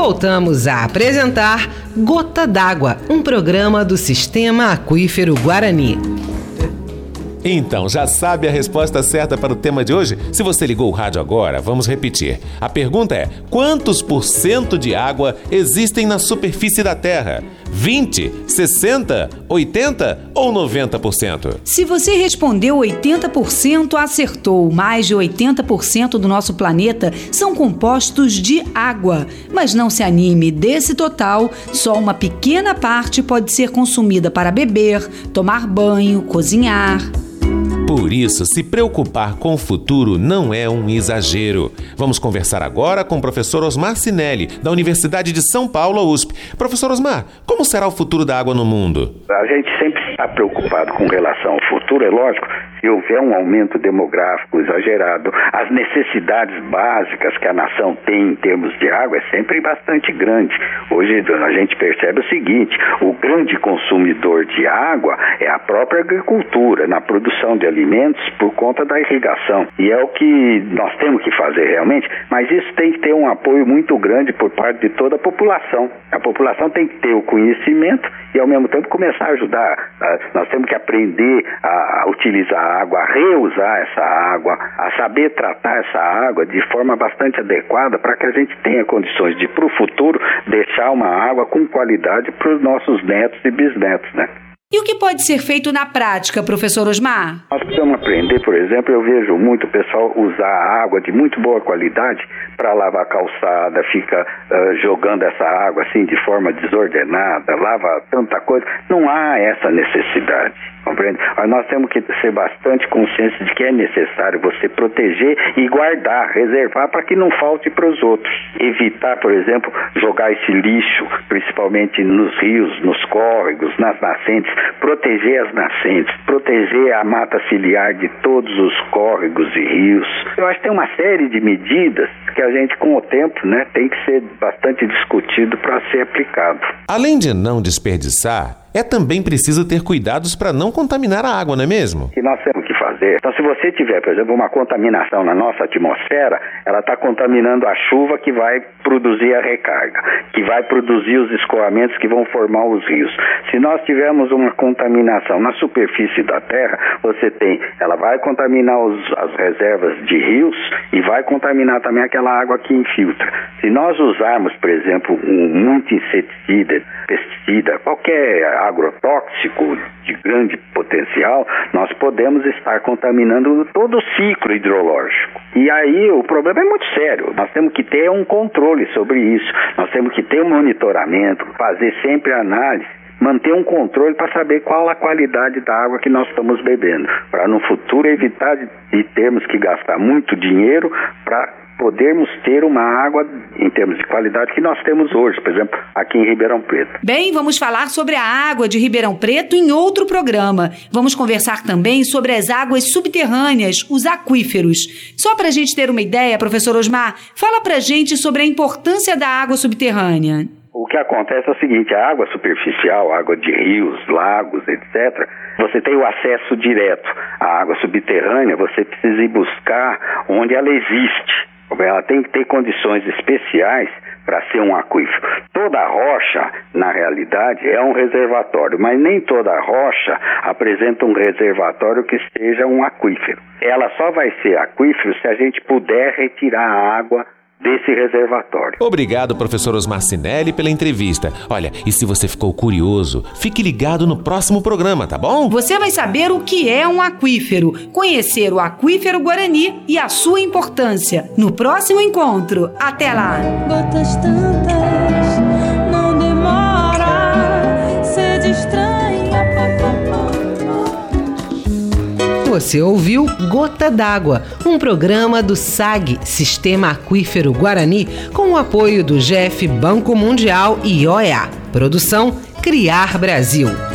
voltamos a apresentar Gota d'Água, um programa do Sistema Aquífero Guarani. Então, já sabe a resposta certa para o tema de hoje? Se você ligou o rádio agora, vamos repetir. A pergunta é: quantos % de água existem na superfície da Terra? 20, 60, 80 ou 90%? Se você respondeu 80%, acertou. Mais de 80% do nosso planeta são compostos de água. Mas não se anime, desse total, só uma pequena parte pode ser consumida para beber, tomar banho, cozinhar. Por isso, se preocupar com o futuro não é um exagero. Vamos conversar agora com o professor Osmar Cinelli, da Universidade de São Paulo, USP. Professor Osmar, como será o futuro da água no mundo? A gente sempre está preocupado com relação ao futuro, é lógico. Se houver um aumento demográfico exagerado, as necessidades básicas que a nação tem em termos de água é sempre bastante grande. Hoje a gente percebe o seguinte: o grande consumidor de água é a própria agricultura, na produção de alimentos por conta da irrigação. E é o que nós temos que fazer realmente, mas isso tem que ter um apoio muito grande por parte de toda a população. A população tem que ter o conhecimento e ao mesmo tempo começar a ajudar. Nós temos que aprender a utilizar a água, a reusar essa água, a saber tratar essa água de forma bastante adequada para que a gente tenha condições de, para o futuro, deixar uma água com qualidade para os nossos netos e bisnetos, né? E o que pode ser feito na prática, professor Osmar? Nós precisamos aprender, por exemplo, eu vejo muito o pessoal usar água de muito boa qualidade para lavar a calçada, fica jogando essa água assim de forma desordenada, lava tanta coisa. Não há essa necessidade, compreende? Mas nós temos que ser bastante conscientes de que é necessário você proteger e guardar, reservar para que não falte para os outros. Evitar, por exemplo, jogar esse lixo, principalmente nos rios, nos córregos, nas nascentes. Proteger as nascentes, proteger a mata ciliar de todos os córregos e rios. Eu acho que tem uma série de medidas que a gente, com o tempo, né, tem que ser bastante discutido para ser aplicado. Além de não desperdiçar, também preciso ter cuidados para não contaminar a água, não é mesmo? O que nós temos que fazer? Então, se você tiver, por exemplo, uma contaminação na nossa atmosfera, ela está contaminando a chuva que vai produzir a recarga, que vai produzir os escoamentos que vão formar os rios. Se nós tivermos uma contaminação na superfície da Terra, ela vai contaminar as reservas de rios e vai contaminar também aquela água que infiltra. Se nós usarmos, por exemplo, muito inseticida, pesticida, qualquer agrotóxico de grande potencial, nós podemos estar contaminando todo o ciclo hidrológico. E aí o problema é muito sério. Nós temos que ter um controle sobre isso. Nós temos que ter um monitoramento, fazer sempre análise, manter um controle para saber qual a qualidade da água que nós estamos bebendo, para no futuro evitar de termos que gastar muito dinheiro para podermos ter uma água em termos de qualidade que nós temos hoje, por exemplo, aqui em Ribeirão Preto. Bem, vamos falar sobre a água de Ribeirão Preto em outro programa. Vamos conversar também sobre as águas subterrâneas, os aquíferos. Só para a gente ter uma ideia, professor Osmar, fala para a gente sobre a importância da água subterrânea. O que acontece é o seguinte: a água superficial, a água de rios, lagos, etc., você tem o acesso direto. A água subterrânea, você precisa ir buscar onde ela existe. Ela tem que ter condições especiais para ser um aquífero. Toda rocha, na realidade, é um reservatório, mas nem toda rocha apresenta um reservatório que seja um aquífero. Ela só vai ser aquífero se a gente puder retirar a água desse reservatório. Obrigado, professor Osmar Cinelli, pela entrevista. Olha, e se você ficou curioso, fique ligado no próximo programa, tá bom? Você vai saber o que é um aquífero, conhecer o aquífero Guarani e a sua importância no próximo encontro. Até lá! Gotas tantas, não demora, sede estranha. Você ouviu Gota d'Água, um programa do SAG, Sistema Aquífero Guarani, com o apoio do GEF, Banco Mundial e OEA. Produção Criar Brasil.